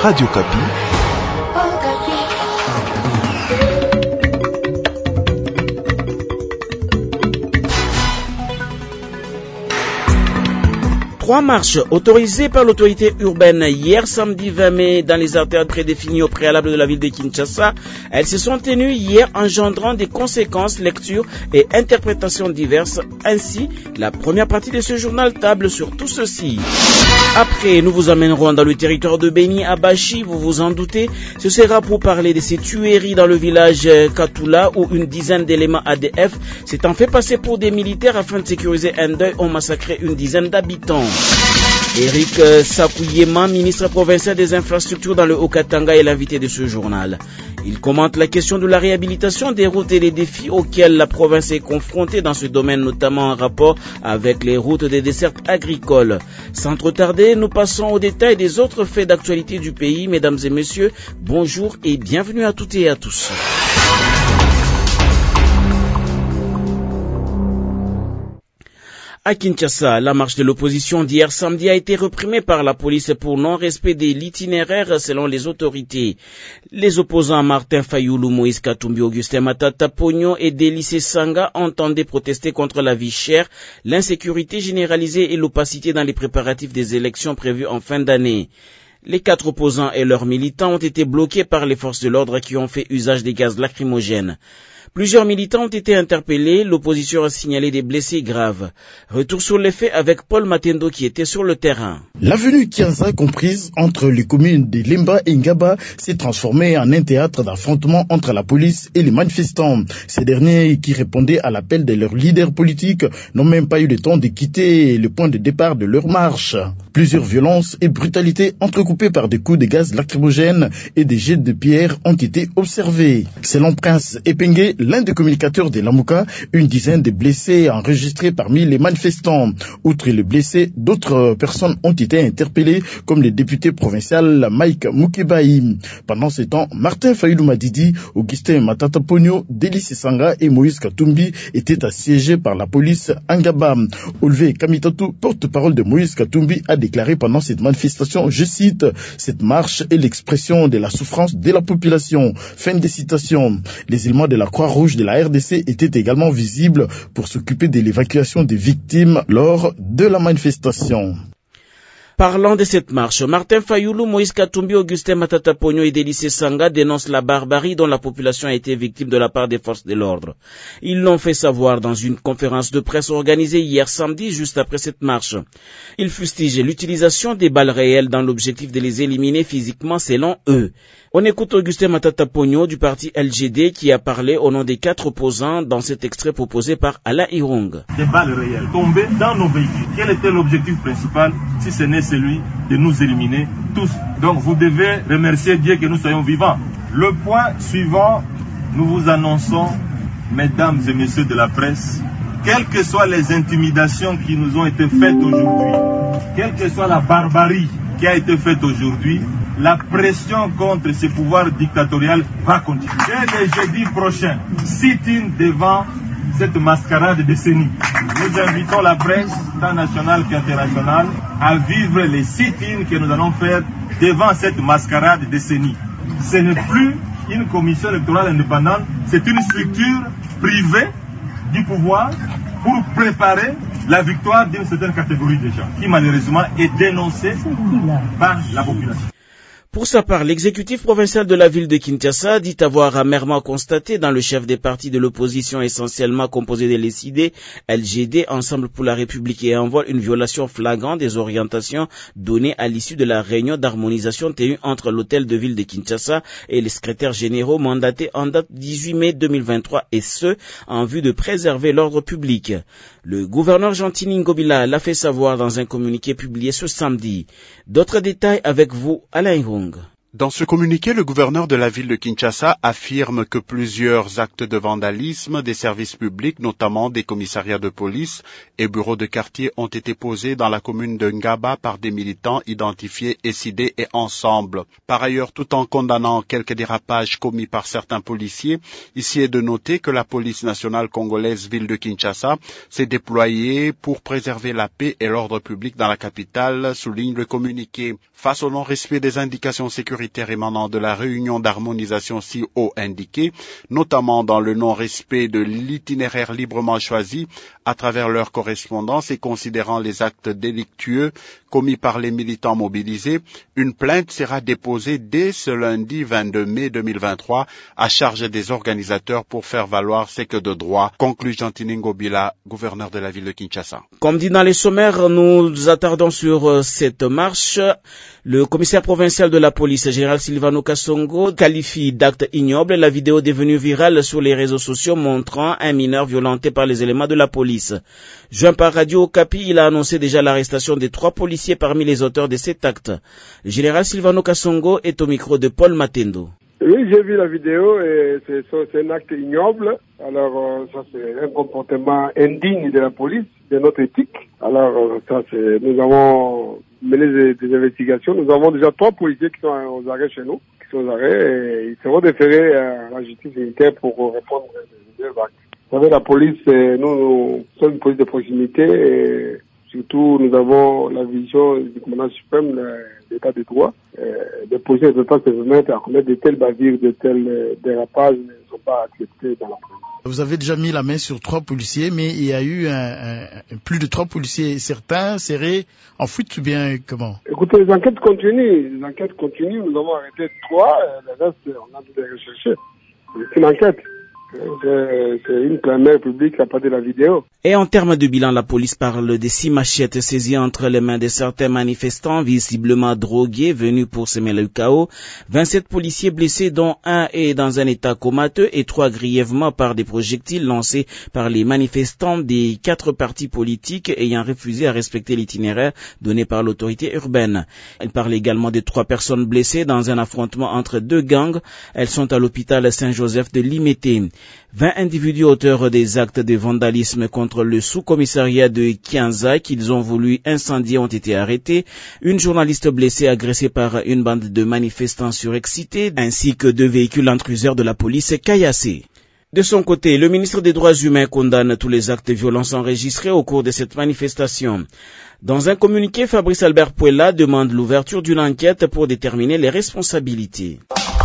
Radio Kapi. Trois marches autorisées par l'autorité urbaine hier samedi 20 mai dans les artères prédéfinies au préalable de la ville de Kinshasa. Elles se sont tenues hier engendrant des conséquences, lectures et interprétations diverses. Ainsi, la première partie de ce journal table sur tout ceci. Après, nous vous amènerons dans le territoire de Beni à Bachi, vous vous en doutez. Ce sera pour parler de ces tueries dans le village Katoula où une dizaine d'éléments ADF s'étant fait passer pour des militaires afin de sécuriser un deuil ont massacré une dizaine d'habitants. Eric Sakuyema, ministre provincial des infrastructures dans le Haut-Katanga, est l'invité de ce journal. Il commente la question de la réhabilitation des routes et les défis auxquels la province est confrontée dans ce domaine, notamment en rapport avec les routes des dessertes agricoles. Sans trop tarder, nous passons aux détails des autres faits d'actualité du pays. Mesdames et messieurs, bonjour et bienvenue à toutes et à tous. À Kinshasa, la marche de l'opposition d'hier samedi a été reprimée par la police pour non-respect de l'itinéraire selon les autorités. Les opposants Martin Fayoulou, Moïse Katumbi, Augustin Matata Pogno et Délice Sanga entendaient protester contre la vie chère, l'insécurité généralisée et l'opacité dans les préparatifs des élections prévues en fin d'année. Les 4 opposants et leurs militants ont été bloqués par les forces de l'ordre qui ont fait usage des gaz lacrymogènes. Plusieurs militants ont été interpellés, l'opposition a signalé des blessés graves. Retour sur les faits avec Paul Matendo qui était sur le terrain. L'avenue Kianza, comprise entre les communes de Lemba et Ngaba, s'est transformée en un théâtre d'affrontement entre la police et les manifestants. Ces derniers, qui répondaient à l'appel de leurs leaders politiques, n'ont même pas eu le temps de quitter le point de départ de leur marche. Plusieurs violences et brutalités entrecoupées par des coups de gaz lacrymogènes et des jets de pierre ont été observés. Selon Prince Epenge, l'un des communicateurs de Lamouka, une dizaine de blessés enregistrés parmi les manifestants. Outre les blessés, d'autres personnes ont été interpellées, comme le député provincial Mike Mukebaï. Pendant ce temps, Martin Fayoulou Madidi, Augustin Matata Pogno, Délice Sanga et Moïse Katumbi étaient assiégés par la police Angaba. Olivier Kamitatu, porte-parole de Moïse Katumbi, a déclaré pendant cette manifestation, je cite, « Cette marche est l'expression de la souffrance de la population ». Fin de citation. Les éléments de la Croix-Rouge de la RDC étaient également visibles pour s'occuper de l'évacuation des victimes lors de la manifestation. Parlant de cette marche, Martin Fayoulou, Moïse Katumbi, Augustin Matata Pogno et Délice Sanga dénoncent la barbarie dont la population a été victime de la part des forces de l'ordre. Ils l'ont fait savoir dans une conférence de presse organisée hier samedi, juste après cette marche. Ils fustigent l'utilisation des balles réelles dans l'objectif de les éliminer physiquement selon eux. On écoute Augustin Matata Pogno du parti LGD qui a parlé au nom des 4 opposants dans cet extrait proposé par Alain Irung. Des balles réelles tombées dans nos véhicules. Quel était l'objectif principal si ce n'est celui de nous éliminer tous? Donc vous devez remercier Dieu que nous soyons vivants. Le point suivant, nous vous annonçons, mesdames et messieurs de la presse, quelles que soient les intimidations qui nous ont été faites aujourd'hui, quelle que soit la barbarie qui a été faite aujourd'hui, la pression contre ce pouvoir dictatorial va continuer. Dès le jeudi prochain, sit-in devant cette mascarade de décennies. Nous invitons la presse, tant nationale qu'internationale, à vivre les sit-in que nous allons faire devant cette mascarade de décennies. Ce n'est plus une commission électorale indépendante, c'est une structure privée du pouvoir pour préparer la victoire d'une certaine catégorie de gens qui malheureusement est dénoncée par la population. Pour sa part, l'exécutif provincial de la ville de Kinshasa dit avoir amèrement constaté dans le chef des partis de l'opposition essentiellement composé de l'ECD, LGD, Ensemble pour la République et Envol, une violation flagrante des orientations données à l'issue de la réunion d'harmonisation tenue entre l'hôtel de ville de Kinshasa et les secrétaires généraux mandatés en date 18 mai 2023 et ce, en vue de préserver l'ordre public. Le gouverneur Gentini Ngobila l'a fait savoir dans un communiqué publié ce samedi. D'autres détails avec vous, Alain Irung. Dans ce communiqué, le gouverneur de la ville de Kinshasa affirme que plusieurs actes de vandalisme des services publics, notamment des commissariats de police et bureaux de quartier, ont été posés dans la commune de Ngaba par des militants identifiés SID et Ensemble. Par ailleurs, tout en condamnant quelques dérapages commis par certains policiers, ici est de noter que la police nationale congolaise ville de Kinshasa s'est déployée pour préserver la paix et l'ordre public dans la capitale, souligne le communiqué. Face au non-respect des indications sécuritaires émanant de la réunion d'harmonisation si haut indiquée, notamment dans le non-respect de l'itinéraire librement choisi à travers leur correspondance et considérant les actes délictueux commis par les militants mobilisés, une plainte sera déposée dès ce lundi 22 mai 2023 à charge des organisateurs pour faire valoir ce que de droit, conclut Jean-Tini Ngobila, gouverneur de la ville de Kinshasa. Comme dit dans les sommaires, nous attardons sur cette marche. Le commissaire provincial de la police, général Silvano Kasongo, qualifie d'acte ignoble la vidéo devenue virale sur les réseaux sociaux montrant un mineur violenté par les éléments de la police. Joint par Radio Okapi, il a annoncé déjà l'arrestation des 3 policiers parmi les auteurs de cet acte. Le général Silvano Kasongo est au micro de Paul Matendo. Oui, j'ai vu la vidéo et c'est un acte ignoble. Alors, ça c'est un comportement indigne de la police, de notre éthique. Alors, nous avons mené des investigations. Nous avons déjà 3 policiers qui sont aux arrêts chez nous, et ils seront déférés à la justice militaire pour répondre à des actes. Vous savez, la police, nous sommes une police de proximité et surtout nous avons la vision du commandant suprême de l'état de droit. Des policiers ne peuvent pas se permettre à commettre de telles bavures, de tels dérapages ne sont pas acceptés dans la police. Vous avez déjà mis la main sur 3 policiers, mais il y a eu plus de 3 policiers. Certains seraient en fuite ou bien comment? Écoutez, les enquêtes continuent. Nous avons arrêté 3, le reste, on a dû les rechercher. C'est une enquête. C'est une première publique à part de la vidéo. Et en termes de bilan, la police parle de 6 machettes saisies entre les mains de certains manifestants visiblement drogués venus pour semer le chaos, 27 policiers blessés dont un est dans un état comateux et 3 grièvement par des projectiles lancés par les manifestants des 4 partis politiques ayant refusé à respecter l'itinéraire donné par l'autorité urbaine. Elle parle également de 3 personnes blessées dans un affrontement entre 2 gangs. Elles sont à l'hôpital Saint-Joseph de Limete. 20 individus auteurs des actes de vandalisme contre le sous-commissariat de Kianza qu'ils ont voulu incendier ont été arrêtés. Une journaliste blessée agressée par une bande de manifestants surexcités, ainsi que 2 véhicules intruseurs de la police caillassés. De son côté, le ministre des Droits humains condamne tous les actes de violence enregistrés au cours de cette manifestation. Dans un communiqué, Fabrice Albert Puella demande l'ouverture d'une enquête pour déterminer les responsabilités.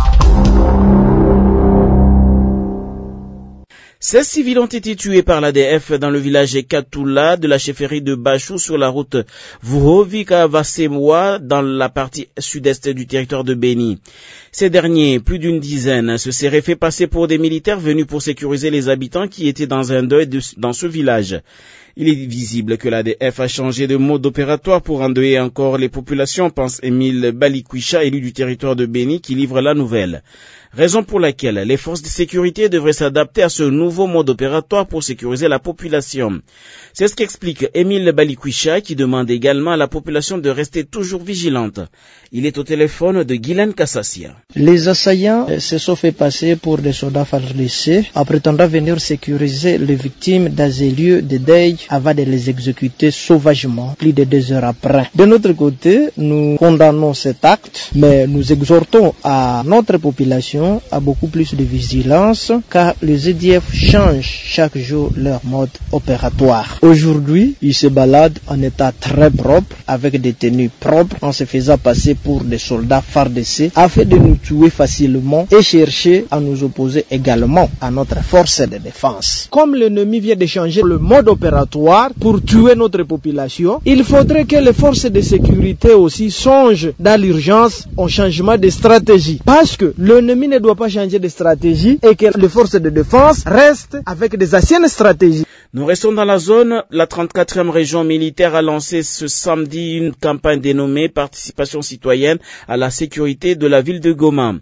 16 civils ont été tués par l'ADF dans le village Katoula de la chefferie de Bachou sur la route Vuhovika-Vasemwa dans la partie sud-est du territoire de Beni. Ces derniers, plus d'une dizaine, se seraient fait passer pour des militaires venus pour sécuriser les habitants qui étaient dans un deuil dans ce village. Il est visible que l'ADF a changé de mode opératoire pour endeuiller encore les populations, pense Émile Balikwisha, élu du territoire de Beni, qui livre la nouvelle. Raison pour laquelle les forces de sécurité devraient s'adapter à ce nouveau mode opératoire pour sécuriser la population. C'est ce qu'explique Émile Balikwisha, qui demande également à la population de rester toujours vigilante. Il est au téléphone de Guylaine Kassassia. Les assaillants se sont fait passer pour des soldats FARDC en prétendant venir sécuriser les victimes dans des lieux de deuil avant de les exécuter sauvagement, plus de 2 heures après. De notre côté, nous condamnons cet acte, mais nous exhortons à notre population à beaucoup plus de vigilance, car les EDF changent chaque jour leur mode opératoire. Aujourd'hui, ils se baladent en état très propre, avec des tenues propres, en se faisant passer pour des soldats FARDC, afin de nous tuer facilement et chercher à nous opposer également à notre force de défense. Comme l'ennemi vient de changer le mode opératoire pour tuer notre population, il faudrait que les forces de sécurité aussi songent dans l'urgence au changement de stratégie. Parce que l'ennemi ne doit pas changer de stratégie et que les forces de défense restent avec des anciennes stratégies. Nous restons dans la zone. La 34e région militaire a lancé ce samedi une campagne dénommée Participation citoyenne à la sécurité de la ville de Goma.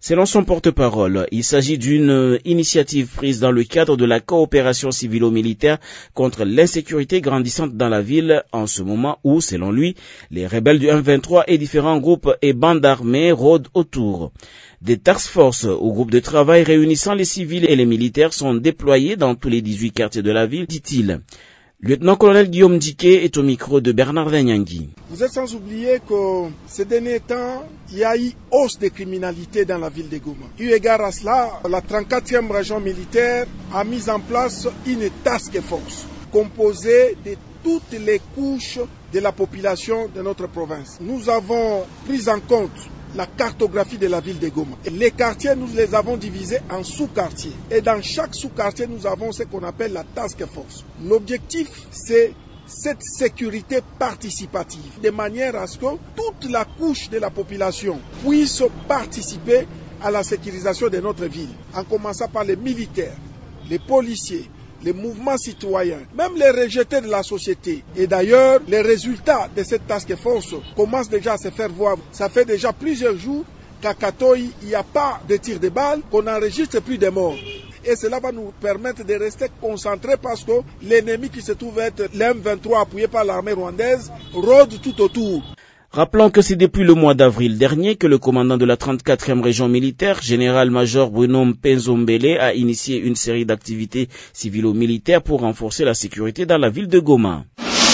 Selon son porte-parole, il s'agit d'une initiative prise dans le cadre de la coopération civilo-militaire contre l'insécurité grandissante dans la ville en ce moment où, selon lui, les rebelles du M23 et différents groupes et bandes armées rôdent autour. Des task forces ou groupes de travail réunissant les civils et les militaires sont déployés dans tous les 18 quartiers de la ville, dit-il. Lieutenant-colonel Guillaume Diké est au micro de Bernard Danyangui. Vous êtes sans oublier que ces derniers temps, il y a eu hausse de criminalité dans la ville de Goma. Eu égard à cela, la 34e région militaire a mis en place une task force composée de toutes les couches de la population de notre province. Nous avons pris en compte la cartographie de la ville de Goma. Les quartiers, nous les avons divisés en sous-quartiers. Et dans chaque sous-quartier, nous avons ce qu'on appelle la task force. L'objectif, c'est cette sécurité participative, de manière à ce que toute la couche de la population puisse participer à la sécurisation de notre ville, en commençant par les militaires, les policiers, les mouvements citoyens, même les rejetés de la société. Et d'ailleurs, les résultats de cette task force commencent déjà à se faire voir. Ça fait déjà plusieurs jours qu'à Katoï, il n'y a pas de tir de balles, qu'on n'enregistre plus de morts. Et cela va nous permettre de rester concentrés parce que l'ennemi qui se trouve être l'M23 appuyé par l'armée rwandaise rôde tout autour. Rappelons que c'est depuis le mois d'avril dernier que le commandant de la 34e région militaire, général-major Bruno Mpenzombele, a initié une série d'activités civilo-militaires pour renforcer la sécurité dans la ville de Goma.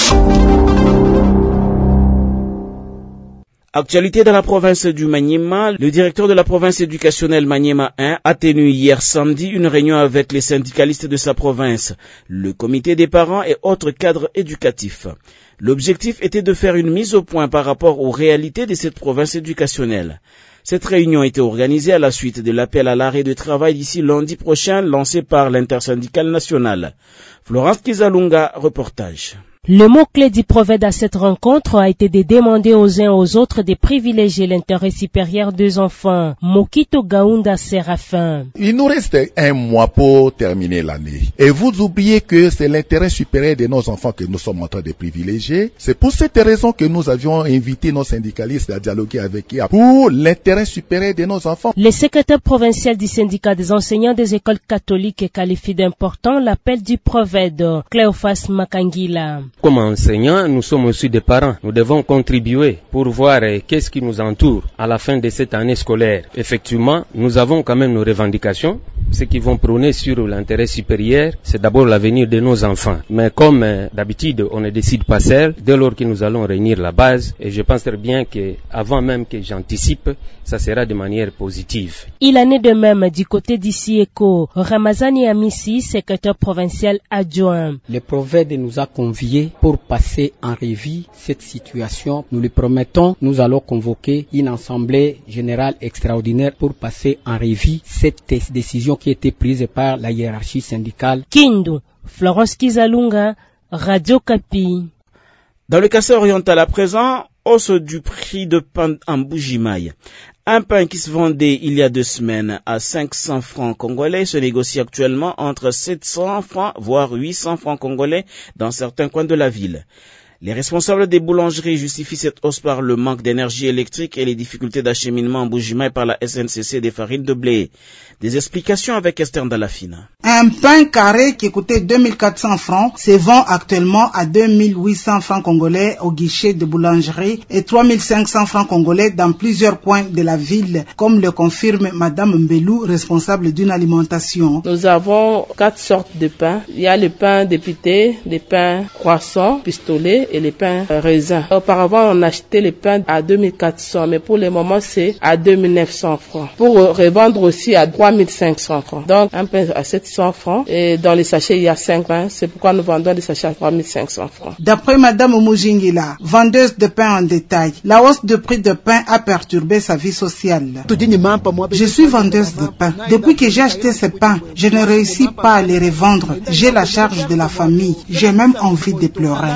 Actualité dans la province du Maniema, le directeur de la province éducationnelle Maniema 1 a tenu hier samedi une réunion avec les syndicalistes de sa province, le comité des parents et autres cadres éducatifs. L'objectif était de faire une mise au point par rapport aux réalités de cette province éducationnelle. Cette réunion était organisée à la suite de l'appel à l'arrêt de travail d'ici lundi prochain lancé par l'intersyndicale nationale. Florence Kizalunga, reportage. Le mot-clé du prophète à cette rencontre a été de demander aux uns aux autres de privilégier l'intérêt supérieur des enfants. Mokito Gaunda Séraphin. Il nous reste un mois pour terminer l'année. Et vous oubliez que c'est l'intérêt supérieur de nos enfants que nous sommes en train de privilégier. C'est pour cette raison que nous avions invité nos syndicalistes à dialoguer avec eux pour l'intérêt supérieur de nos enfants. Le secrétaire provincial du syndicat des enseignants des écoles catholiques qualifie d'important l'appel du prophète. Cléophas Makangila. Comme enseignants, nous sommes aussi des parents. Nous devons contribuer pour voir qu'est-ce qui nous entoure à la fin de cette année scolaire. Effectivement, nous avons quand même nos revendications. Ce qui vont prôner sur l'intérêt supérieur, c'est d'abord l'avenir de nos enfants. Mais comme d'habitude, on ne décide pas seul, dès lors que nous allons réunir la base, et je pense très bien qu'avant même que j'anticipe, ça sera de manière positive. Il en est de même du côté d'ici ECO. Ramazani Amissi, secrétaire provincial adjoint. Le prophète nous a conviés pour passer en revue cette situation. Nous lui promettons, nous allons convoquer une assemblée générale extraordinaire pour passer en revue cette décision qui a été prise par la hiérarchie syndicale. Kindu, Florence Kizalunga, Radio Kapi. Dans le Kassai oriental à présent, hausse du prix de pain en Bujimaï. Un pain qui se vendait il y a 2 semaines à 500 francs congolais se négocie actuellement entre 700 francs voire 800 francs congolais dans certains coins de la ville. Les responsables des boulangeries justifient cette hausse par le manque d'énergie électrique et les difficultés d'acheminement en Bujimaï par la SNCC des farines de blé. Des explications avec Esther Dalafina. Un pain carré qui coûtait 2400 francs se vend actuellement à 2800 francs congolais au guichet de boulangerie et 3500 francs congolais dans plusieurs coins de la ville, comme le confirme Madame Mbelou, responsable d'une alimentation. Nous avons 4 sortes de pain. Il y a le pain dépité, le pain croissant, pistolet et les pains raisins. Auparavant, on achetait les pains à 2400, mais pour le moment, c'est à 2900 francs. Pour revendre aussi à 3500 francs. Donc, un pain à 700 francs. Et dans les sachets, il y a 5 pains. C'est pourquoi nous vendons des sachets à 3500 francs. D'après Madame Moujingila, vendeuse de pain en détail, la hausse de prix de pain a perturbé sa vie sociale. Je suis vendeuse de pain. Depuis que j'ai acheté ces pains, je ne réussis pas à les revendre. J'ai la charge de la famille. J'ai même envie de pleurer.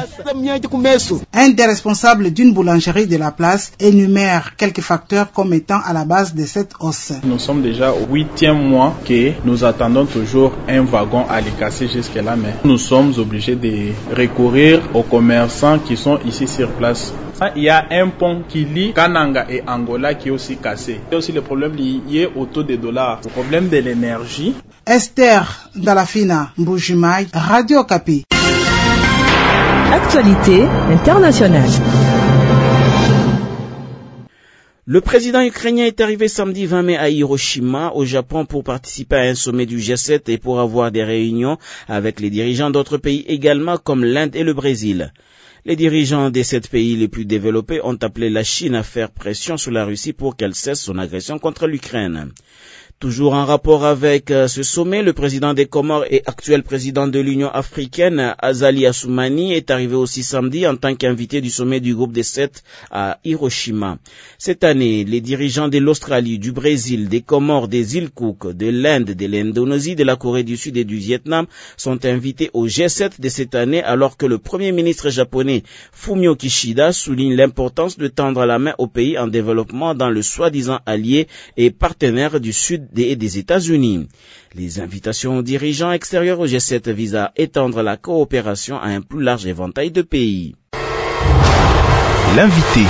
Un des responsables d'une boulangerie de la place énumère quelques facteurs comme étant à la base de cette hausse. Nous sommes déjà au 8e mois que nous attendons toujours un wagon à les casser jusque-là, mais nous sommes obligés de recourir aux commerçants qui sont ici sur place. Il y a un pont qui lie Kananga et Angola qui est aussi cassé. Il y a aussi le problème lié au taux de dollars, le problème de l'énergie. Esther Dalafina, Mbujimai, Radio Okapi. Actualité internationale. Le président ukrainien est arrivé samedi 20 mai à Hiroshima, au Japon, pour participer à un sommet du G7 et pour avoir des réunions avec les dirigeants d'autres pays également, comme l'Inde et le Brésil. Les dirigeants des 7 pays les plus développés ont appelé la Chine à faire pression sur la Russie pour qu'elle cesse son agression contre l'Ukraine. Toujours en rapport avec ce sommet, le président des Comores et actuel président de l'Union africaine, Azali Assoumani, est arrivé aussi samedi en tant qu'invité du sommet du groupe des 7 à Hiroshima. Cette année, les dirigeants de l'Australie, du Brésil, des Comores, des îles Cook, de l'Inde, de l'Indonésie, de la Corée du Sud et du Vietnam sont invités au G7 de cette année, alors que le premier ministre japonais Fumio Kishida souligne l'importance de tendre la main aux pays en développement dans le soi-disant allié et partenaire du Sud et des États-Unis. Les invitations aux dirigeants extérieurs au G7 visent à étendre la coopération à un plus large éventail de pays. L'invité.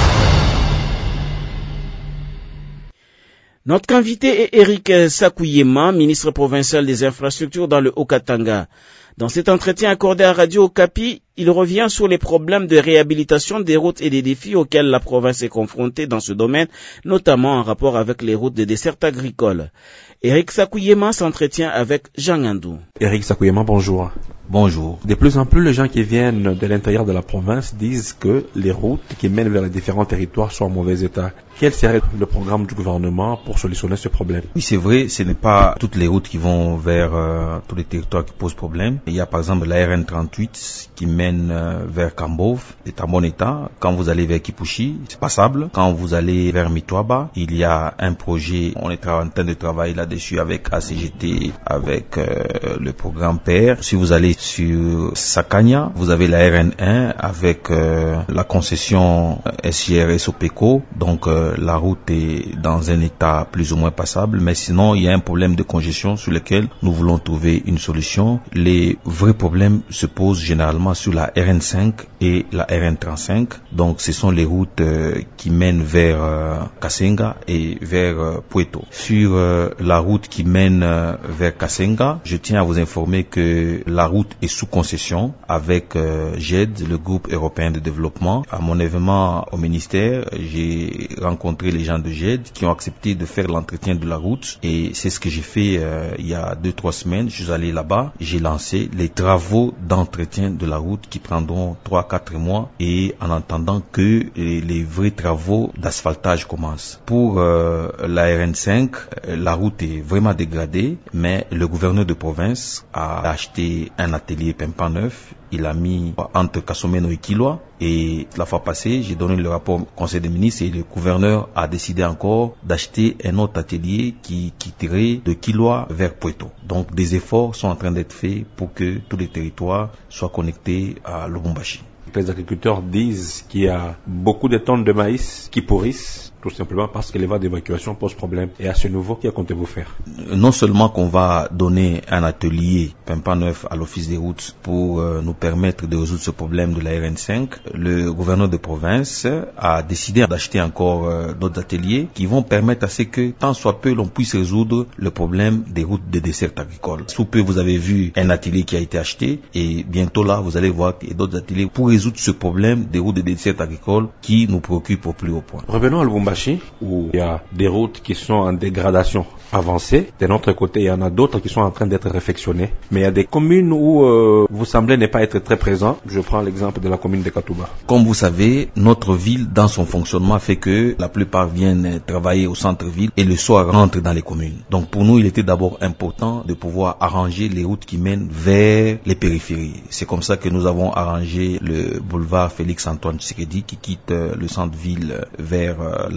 Notre invité est Eric Sakuyema, ministre provincial des infrastructures dans le Haut-Katanga. Dans cet entretien accordé à Radio Okapi, il revient sur les problèmes de réhabilitation des routes et des défis auxquels la province est confrontée dans ce domaine, notamment en rapport avec les routes de dessert agricole. Eric Sakuyema s'entretient avec Jean Andou. Eric Sakuyema, bonjour. Bonjour. De plus en plus, les gens qui viennent de l'intérieur de la province disent que les routes qui mènent vers les différents territoires sont en mauvais état. Quel serait le programme du gouvernement pour solutionner ce problème? Oui, c'est vrai, ce n'est pas toutes les routes qui vont vers tous les territoires qui posent problème. Il y a par exemple la RN38 qui mène vers Kambov, c'est en bon état. Quand vous allez vers Kipushi, c'est passable. Quand vous allez vers Mitwaba, il y a un projet, on est en train de travailler là-dessus avec ACGT, avec le programme PR. Si vous allez sur Sakanya, vous avez la RN1 avec la concession SGR Sopeco. Donc la route est dans un état plus ou moins passable, mais sinon il y a un problème de congestion sur lequel nous voulons trouver une solution. Les vrais problèmes se posent généralement sur la RN5 et la RN35. Donc ce sont les routes qui mènent vers Kasenga et vers Puerto. Sur la route qui mène vers Kasenga, je tiens à vous informer que la route est sous concession avec GED, le groupe européen de développement. À mon événement au ministère, j'ai rencontré les gens de GED qui ont accepté de faire l'entretien de la route, et c'est ce que j'ai fait il y a 2-3 semaines. Je suis allé là-bas, j'ai lancé les travaux d'entretien de la route qui prendront 3-4 mois, et en attendant que les vrais travaux d'asphaltage commencent. Pour la RN5, la route est vraiment dégradée, mais le gouverneur de province a acheté un atelier pimpant neuf. Il a mis entre Kasomeno et Kilwa, et la fois passée, j'ai donné le rapport au Conseil des ministres et le gouverneur a décidé encore d'acheter un autre atelier qui quitterait de Kilwa vers Puerto. Donc des efforts sont en train d'être faits pour que tous les territoires soient connectés à Lubumbashi. Les agriculteurs disent qu'il y a beaucoup de tonnes de maïs qui pourrissent, tout simplement parce que les voies d'évacuation posent problème. Et à ce niveau, que comptez-vous faire? Non seulement qu'on va donner un atelier pimpant neuf à l'office des routes pour nous permettre de résoudre ce problème de la RN5, le gouverneur de province a décidé d'acheter encore d'autres ateliers qui vont permettre à ce que, tant soit peu, l'on puisse résoudre le problème des routes de dessert agricole. Sous peu, vous avez vu un atelier qui a été acheté, et bientôt là, vous allez voir qu'il y a d'autres ateliers pour résoudre ce problème des routes de dessert agricole qui nous préoccupe au plus haut point. Revenons à Lubumbashi, où il y a des routes qui sont en dégradation avancée. De notre côté, il y en a d'autres qui sont en train d'être réfectionnées. Mais il y a des communes où vous semblez ne pas être très présent. Je prends l'exemple de la commune de Katouba. Comme vous savez, notre ville, dans son fonctionnement, fait que la plupart viennent travailler au centre-ville et le soir rentrent dans les communes. Donc pour nous, il était d'abord important de pouvoir arranger les routes qui mènent vers les périphéries. C'est comme ça que nous avons arrangé le boulevard Félix-Antoine Tshisekedi qui quitte le centre-ville vers la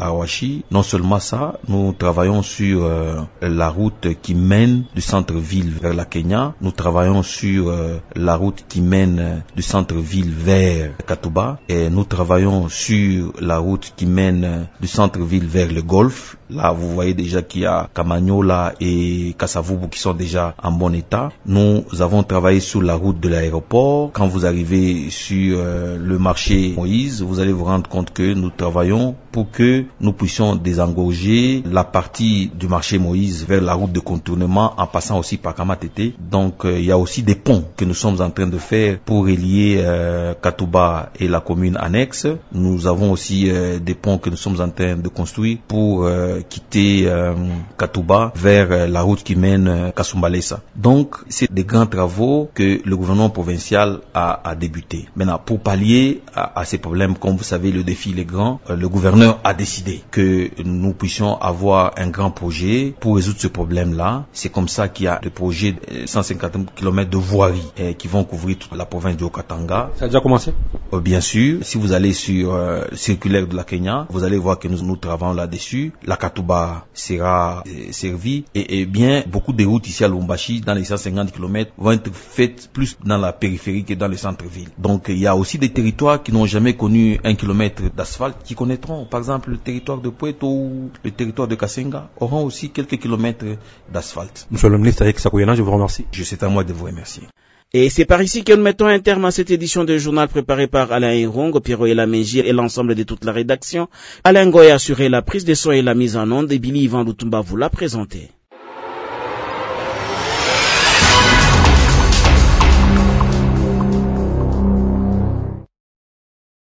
Awashi. Non seulement ça, nous travaillons sur la route qui mène du centre-ville vers la Kenya. Nous travaillons sur la route qui mène du centre-ville vers Katuba. Et nous travaillons sur la route qui mène du centre-ville vers le Golfe. Là, vous voyez déjà qu'il y a Kamanyola et Kasavubu qui sont déjà en bon état. Nous avons travaillé sur la route de l'aéroport. Quand vous arrivez sur le marché Moïse, vous allez vous rendre compte que nous travaillons pour que nous puissions désengorger la partie du marché Moïse vers la route de contournement en passant aussi par Kamatete. Donc, il y a aussi des ponts que nous sommes en train de faire pour relier Katuba et la commune annexe. Nous avons aussi des ponts que nous sommes en train de construire pour quitter Katuba vers la route qui mène Kasumbalesa. Donc, c'est des grands travaux que le gouvernement provincial a débuté. Maintenant, pour pallier à ces problèmes, comme vous savez, le défi est grand, le gouverneur a décidé que nous puissions avoir un grand projet pour résoudre ce problème-là. C'est comme ça qu'il y a le projet de 150 km de voirie qui vont couvrir toute la province du Haut-Katanga. Ça a déjà commencé? Bien sûr. Si vous allez sur le circulaire de la Kenya, vous allez voir que nous travaillons là-dessus. La Katuba sera servie et bien beaucoup de routes ici à Lubumbashi dans les 150 km vont être faites plus dans la périphérie que dans le centre-ville. Donc il y a aussi des territoires qui n'ont jamais connu 1 kilomètre d'asphalte qui connaîtront. Par exemple, le territoire de Puerto ou le territoire de Kasenga auront aussi quelques kilomètres d'asphalte. Monsieur le ministre Eric Sakoyena, je vous remercie. C'est à moi de vous remercier. Et c'est par ici que nous mettons un terme à cette édition de journal préparé par Alain Hirongo, Pierrot Elamengir et l'ensemble de toute la rédaction. Alain Goy a assuré la prise de son et la mise en onde et Billy Ivan Lutumba vous l'a présenté.